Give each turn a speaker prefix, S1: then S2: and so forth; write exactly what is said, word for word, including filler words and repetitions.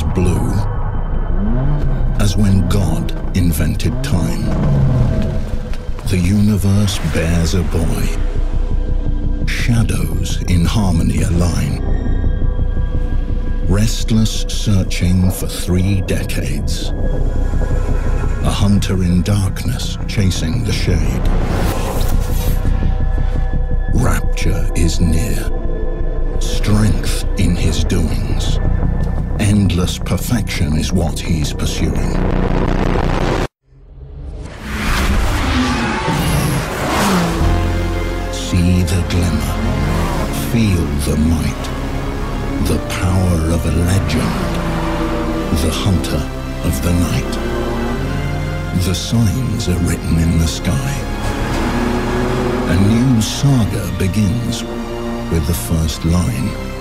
S1: blue as when God invented time. The universe bears a boy. Shadows in harmony align. Restless searching for three decades. A hunter in darkness chasing the shade. Rapture is near. Strength in his doings. Endless perfection is what he's pursuing. See the glimmer. Feel the might. The power of a legend. The hunter of the night. The signs are written in the sky. A new saga begins with the first line.